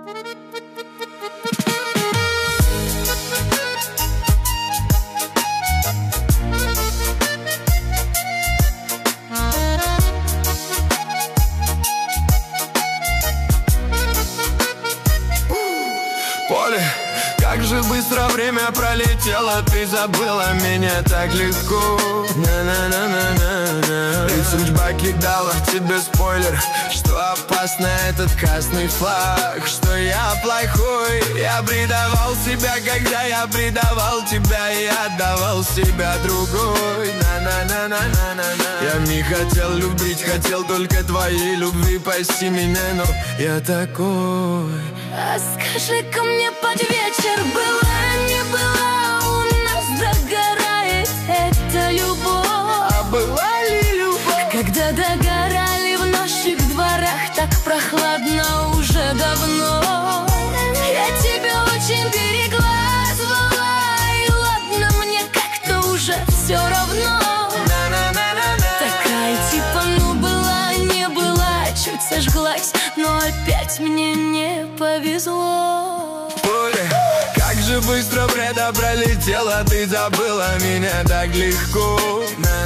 Поле, как же быстро время пролетело, ты забыла меня так легко. На-на-на-на-на-на. И судьба кидала тебе спойлер, что опасно этот красный флаг, что я плохой. Я предавал себя, когда я предавал тебя, и отдавал себя другой. На-на-на-на-на-на. Я не хотел любить, хотел только твоей любви, прости меня, но я такой. А скажи-ка мне под вечер, была, не была, у нас догорает эта любовь. А была ли любовь? Когда догорали в наших дворах, так прохладно уже давно. Я тебя очень берегла, звала, и ладно, мне как-то уже все равно. Такая типа, ну была, не была, чуть сожглась, но опять мне не повезло. Поле, как же быстро время пролетело, ты забыла меня так легко.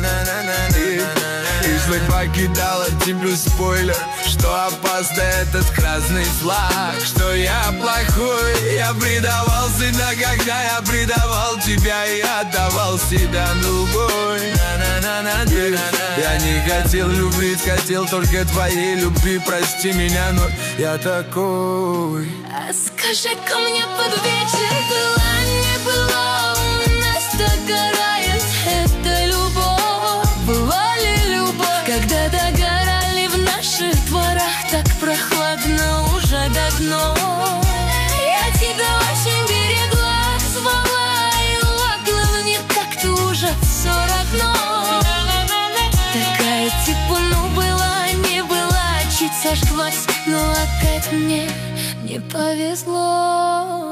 И судьба кидала тебе спойлер, что опасно этот красный флаг, что я плохой. Я предавал себя, когда я предавал тебя, и отдавал себя другой. Я не хотел любить, хотел только твоей любви, прости меня, но я такой. А скажи-ка мне под вечер, была, не была, у нас догорает эта любовь. Была ли любовь, когда догорали в наших дворах, так прохладно уже давно. Я тебя очень берегла, звала, и ладно, мне как-то уже все равно. Такая типа, ну была, не была, чуть сожглась, но опять мне не повезло.